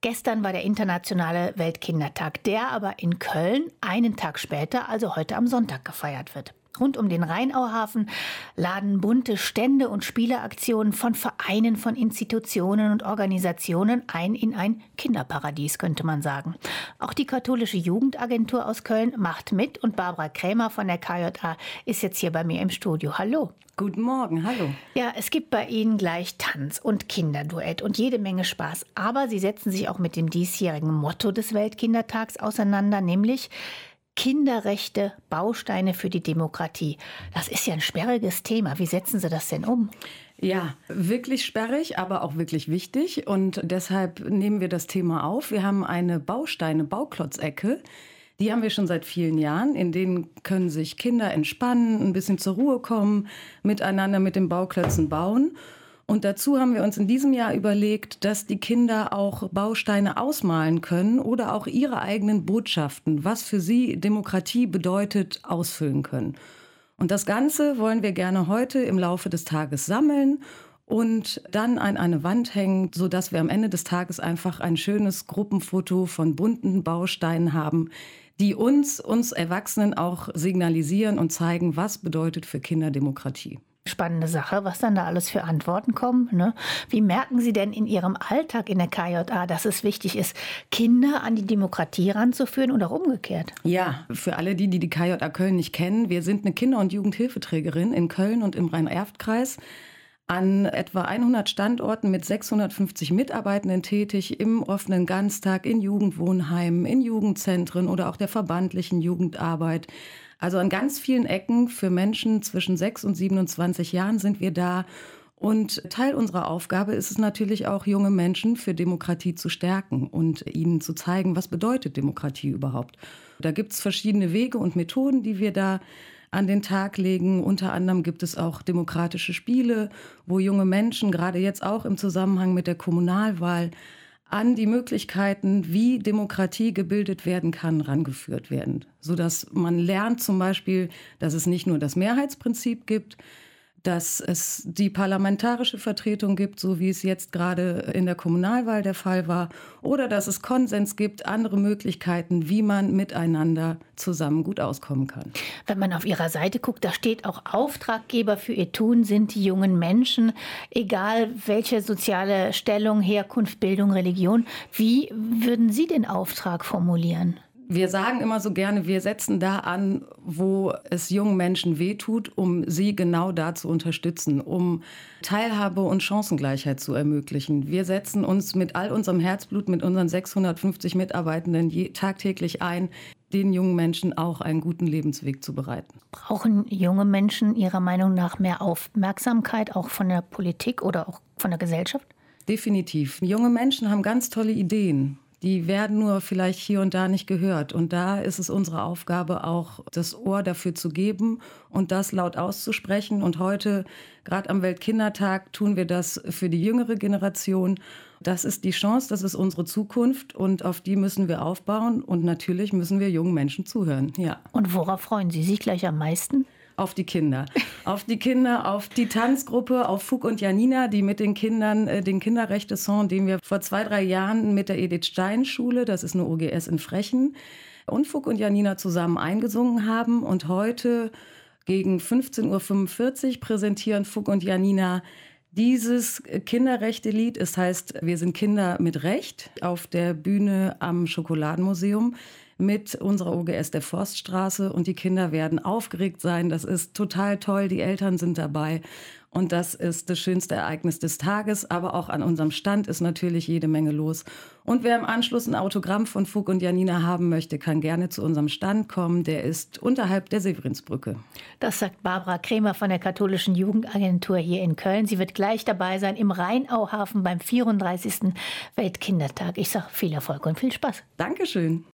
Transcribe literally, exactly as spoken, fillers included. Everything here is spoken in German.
Gestern war der internationale Weltkindertag, der aber in Köln einen Tag später, also heute am Sonntag, gefeiert wird. Rund um den Rheinauhafen laden bunte Stände und Spieleaktionen von Vereinen, von Institutionen und Organisationen ein in ein Kinderparadies, könnte man sagen. Auch die katholische Jugendagentur aus Köln macht mit und Barbara Krämer von der K J A ist jetzt hier bei mir im Studio. Hallo. Guten Morgen, hallo. Ja, es gibt bei Ihnen gleich Tanz und Kinderduett und jede Menge Spaß. Aber Sie setzen sich auch mit dem diesjährigen Motto des Weltkindertags auseinander, nämlich Kinderrechte, Bausteine für die Demokratie. Das ist ja ein sperriges Thema. Wie setzen Sie das denn um? Ja, wirklich sperrig, aber auch wirklich wichtig. Und deshalb nehmen wir das Thema auf. Wir haben eine Bausteine-Bauklotz-Ecke. Die haben wir schon seit vielen Jahren. In denen können sich Kinder entspannen, ein bisschen zur Ruhe kommen, miteinander mit den Bauklötzen bauen. Und dazu haben wir uns in diesem Jahr überlegt, dass die Kinder auch Bausteine ausmalen können oder auch ihre eigenen Botschaften, was für sie Demokratie bedeutet, ausfüllen können. Und das Ganze wollen wir gerne heute im Laufe des Tages sammeln und dann an eine Wand hängen, sodass wir am Ende des Tages einfach ein schönes Gruppenfoto von bunten Bausteinen haben, die uns, uns Erwachsenen auch signalisieren und zeigen, was bedeutet für Kinder Demokratie. Spannende Sache, was dann da alles für Antworten kommen. Ne? Wie merken Sie denn in Ihrem Alltag in der K J A, dass es wichtig ist, Kinder an die Demokratie ranzuführen und auch umgekehrt? Ja, für alle die, die die K J A Köln nicht kennen, wir sind eine Kinder- und Jugendhilfeträgerin in Köln und im Rhein-Erft-Kreis. An etwa hundert Standorten mit sechshundertfünfzig Mitarbeitenden tätig, im offenen Ganztag, in Jugendwohnheimen, in Jugendzentren oder auch der verbandlichen Jugendarbeit. Also an ganz vielen Ecken für Menschen zwischen sechs und siebenundzwanzig Jahren sind wir da. Und Teil unserer Aufgabe ist es natürlich auch, junge Menschen für Demokratie zu stärken und ihnen zu zeigen, was bedeutet Demokratie überhaupt. Da gibt es verschiedene Wege und Methoden, die wir da an den Tag legen. Unter anderem gibt es auch demokratische Spiele, wo junge Menschen, gerade jetzt auch im Zusammenhang mit der Kommunalwahl, an die Möglichkeiten, wie Demokratie gebildet werden kann, rangeführt werden. Sodass man lernt zum Beispiel, dass es nicht nur das Mehrheitsprinzip gibt, dass es die parlamentarische Vertretung gibt, so wie es jetzt gerade in der Kommunalwahl der Fall war, oder dass es Konsens gibt, andere Möglichkeiten, wie man miteinander zusammen gut auskommen kann. Wenn man auf Ihrer Seite guckt, da steht auch, Auftraggeber für ihr Tun sind die jungen Menschen, egal welche soziale Stellung, Herkunft, Bildung, Religion. Wie würden Sie den Auftrag formulieren? Wir sagen immer so gerne, wir setzen da an, wo es jungen Menschen wehtut, um sie genau da zu unterstützen, um Teilhabe und Chancengleichheit zu ermöglichen. Wir setzen uns mit all unserem Herzblut, mit unseren sechshundertfünfzig Mitarbeitenden je, tagtäglich ein, den jungen Menschen auch einen guten Lebensweg zu bereiten. Brauchen junge Menschen Ihrer Meinung nach mehr Aufmerksamkeit, auch von der Politik oder auch von der Gesellschaft? Definitiv. Junge Menschen haben ganz tolle Ideen. Die werden nur vielleicht hier und da nicht gehört. Und da ist es unsere Aufgabe, auch das Ohr dafür zu geben und das laut auszusprechen. Und heute, gerade am Weltkindertag, tun wir das für die jüngere Generation. Das ist die Chance, das ist unsere Zukunft und auf die müssen wir aufbauen. Und natürlich müssen wir jungen Menschen zuhören. Ja. Und worauf freuen Sie sich gleich am meisten? Auf die Kinder. Auf die Kinder, auf die Tanzgruppe, auf Fug und Janina, die mit den Kindern äh, den Kinderrechte-Song, den wir vor zwei, drei Jahren mit der Edith-Stein-Schule, das ist eine O G S in Frechen, und Fug und Janina zusammen eingesungen haben. Und heute gegen fünfzehn Uhr fünfundvierzig präsentieren Fug und Janina dieses Kinderrechte-Lied. Es heißt, wir sind Kinder mit Recht, auf der Bühne am Schokoladenmuseum mit unserer O G S der Forststraße. Und die Kinder werden aufgeregt sein. Das ist total toll. Die Eltern sind dabei. Und das ist das schönste Ereignis des Tages. Aber auch an unserem Stand ist natürlich jede Menge los. Und wer im Anschluss ein Autogramm von Fug und Janina haben möchte, kann gerne zu unserem Stand kommen. Der ist unterhalb der Severinsbrücke. Das sagt Barbara Krämer von der katholischen Jugendagentur hier in Köln. Sie wird gleich dabei sein im Rheinauhafen beim vierunddreißigsten Weltkindertag. Ich sage viel Erfolg und viel Spaß. Dankeschön.